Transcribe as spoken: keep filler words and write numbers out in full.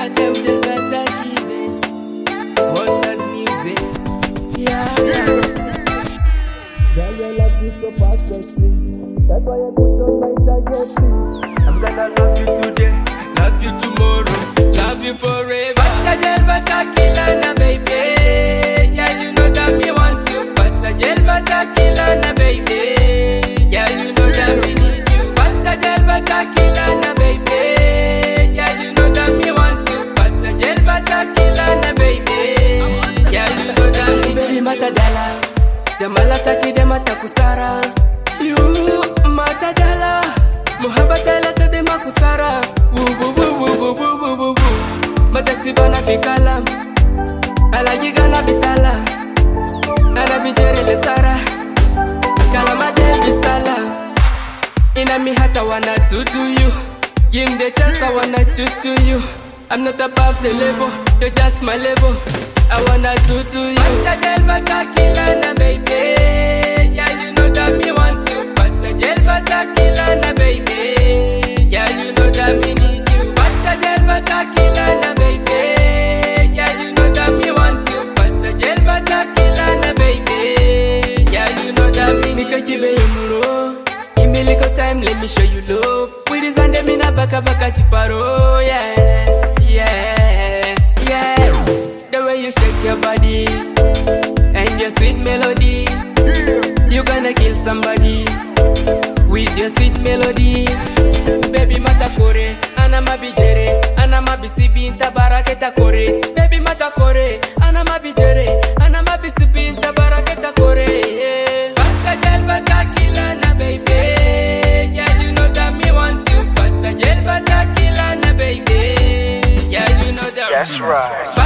Bata ujel bata jibes. What's as music? Yeah, yeah. Girl, your love is so perfect. That's why I put on my target. I'm gonna love you today, love you tomorrow, love you forever. Bata gel bata killer na baby. Yeah, you know that me want you. Bata gel bata killer na baby. Yeah, you know that me need you. Bata gel bata killer na baby. Yeah, you know that me want you. Bata gel bata killer na baby. Yeah, you know that me baby mata dala. Jamala taki de mata kusara. You mata dala. Muhabbatala to de makusara. Woo woo woo woo woo woo woo woo. Mata sibana fikala. Ala gigana bitala. Ana bijere le sara. Kalama de bisala. Ina mi hata wanna to do you. Give me the chance I wanna to to you. I'm not above the level. You're just my level. I wanna do to you. Bata gel bata killer na baby. Yeah, you know that me want you. Bata gel bata killer na baby. Yeah, you know that me need you. Bata gel bata killer na baby. Yeah, you know that me want you. Bata gel bata killer na baby. Yeah, you know that me need you. Nika give you muro. Give me little time, let me show you love. We design them in a baka baka chiparo. Yeah, yeah, yeah. The way you shake your body and your sweet melody, you gonna kill somebody with your sweet melody. Baby mata kore, ana mabijere, ana mabisibi inta baraketa kore. Baby mata kore, ana mabijere, ana mabisibi inta baraketa kore. Bata gel bata killer na baby. Yeah, you know that me want you. Bata gel bata killer na baby. Yeah, you know that. That's right.